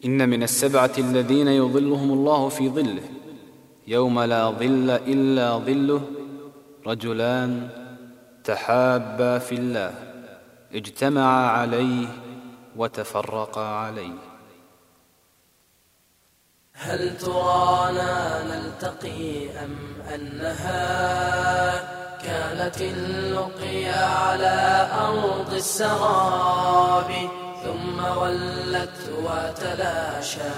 إن من السبعة الذين يظلهم الله في ظله يوم لا ظل إلا ظله: رجلان تحابا في الله اجتمعا عليه وتفرقا عليه. هل ترانا نلتقي أم أنها كانت اللقيا على أرض السراب، ثم ولت وتلاشى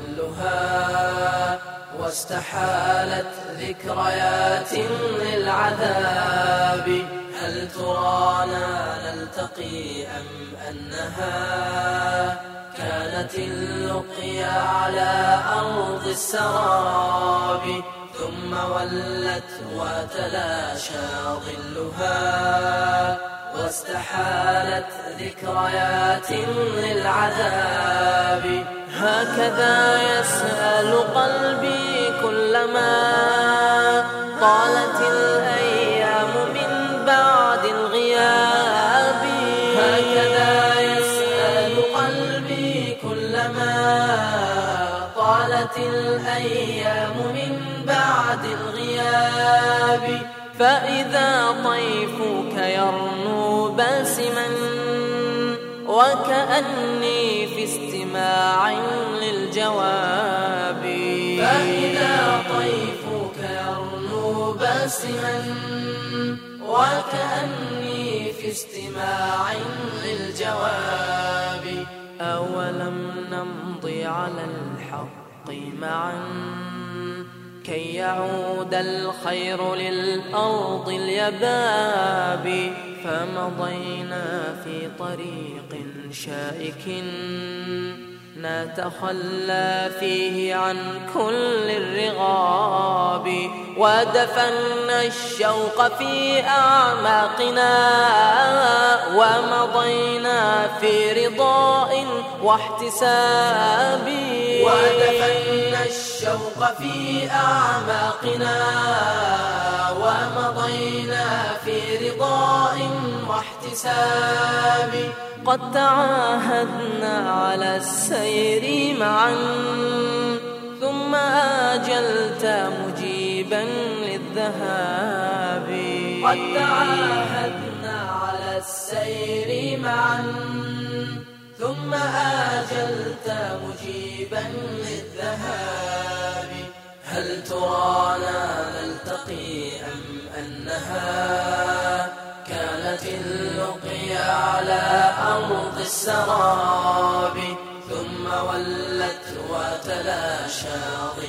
ظلها واستحالت ذكريات للعذاب. هل ترانا نلتقي أم أنها كانت اللقيا على أرض السراب، ثم ولت وتلاشى ظلها واستحالت ذكريات للعذاب. هكذا يسأل قلبي كلما طالت الأيام من بعد الغياب. هكذا يسأل قلبي كلما طالت الأيام من بعد الغياب. فإذا طيفك يرنو باسما وكأني في استماع للجواب. فإذا طيفك يرنو باسما وكأني في استماع للجواب. أولم نمضي على الحق معا كي يعود الخير للأرض اليباب. فمضينا في طريق شائك نتخلى فيه عن كل الرغاب، ودفنا الشوق في أعماقنا ومضينا في رضاء واحتساب. ودفنا الشوق في أعماقنا ومضينا في رضاء واحتساب. قد تعاهدنا على السير معا ثم آجلت مجيبا للذهاب. قد تعاهدنا على السير معا ثم آجلت مجيبا للذهاب. هل ترانا نلتقي أم أنها كانت اللقيا على أرض السراب، ثم ولت وتلاشى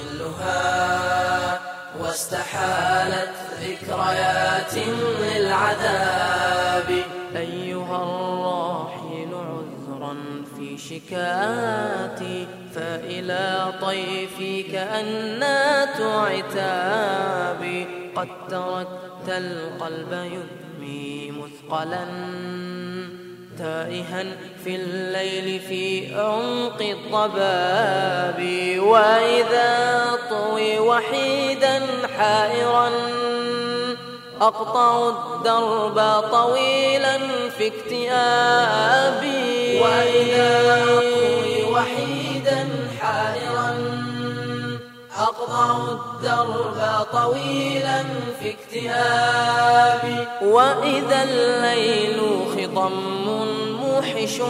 ظلها واستحالت ذكريات للعذاب. أيها الراحل عذرا في شكاتي، فإلى طيفي كأنات عتابي. قد تركت القلب يدمي مثقلا تائها في الليل في عمق الضباب. وإذا طوي وحيدا حائرا أقطع الدرب طويلا في اكتئابي. وإذا طوي وحيدا حائرا أقطع الدرب طويلا في اكتئابي. وإذا الليل خضم موحش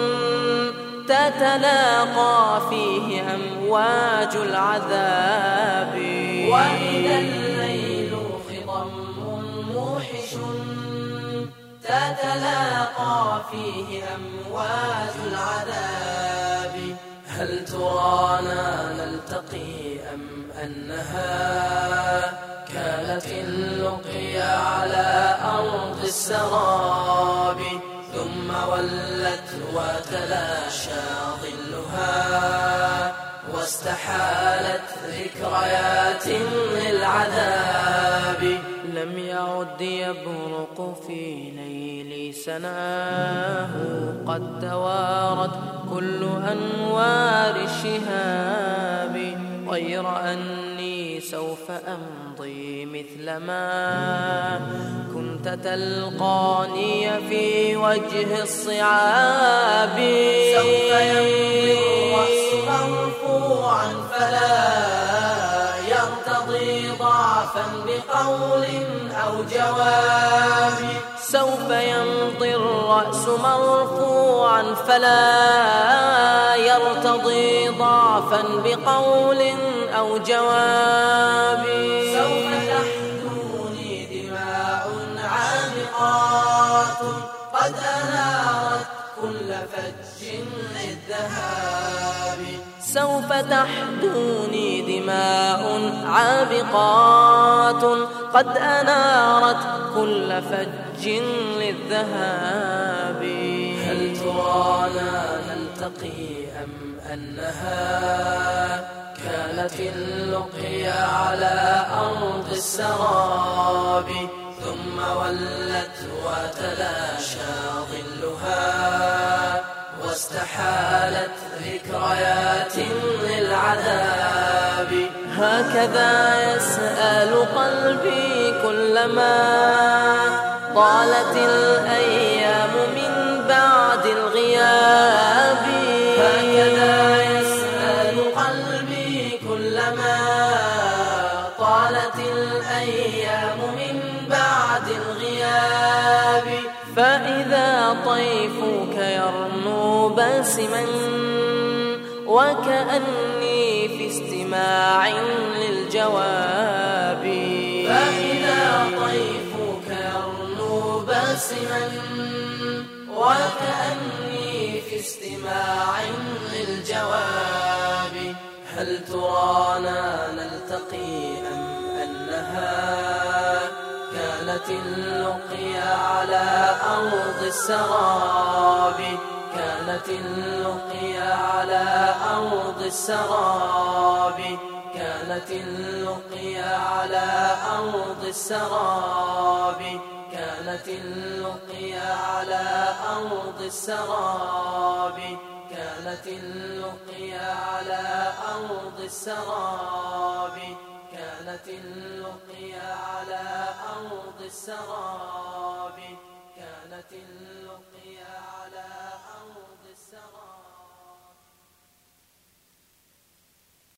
تتلاقى فيه أمواج العذاب. وإذا الليل خضم موحش تتلاقى فيه أمواج العذاب. هل ترانا نلتقي أم أنها كانت اللقيا على أرض السراب، ثم ولت وتلاشى ظلها واستحالت ذكريات للعذاب. لم يعد يبرق في ليل سناه، قد توارت كل أنوار الشهاب. غير أني سوف أمضي مثلما كنت تلقاني في وجه الصعاب. سوف يمضي الرأس فلا يرتضي ضعفا بقول أو جواب. سوف يمضي الرأس مرفوعا فلا يرتضي ضعفا بقول أو جواب. سوف تحدوني دماء عامقات قد أنارت كل فج للذهاب. سوف تحدوني دماء عابقات قد أنارت كل فج للذهاب. هل ترانا نلتقي أم أنها كانت اللقيا على أرض السراب، ثم ولت وتلاشى ظلها واستحالت ذكريات للعذاب. هكذا يسأل قلبي كلما طالت الأيام من بعد الغياب. هكذا يسأل قلبي كلما طالت الأيام من بعد الغياب. فإذا طيفك يرنو باسما وكأني في استماع للجواب. فإذا طيفك يرنو باسما وكأني في استماع للجواب. هل ترانا نلتقي أم أنها كانت اللقيا على أرض السراب؟ كانت اللقيا على أرض السراب. كانت اللقيا على أرض السراب. كانت اللقيا على أرض السراب. كانت اللقيا على أرض السراب. كانت اللقيا على أرض السراب.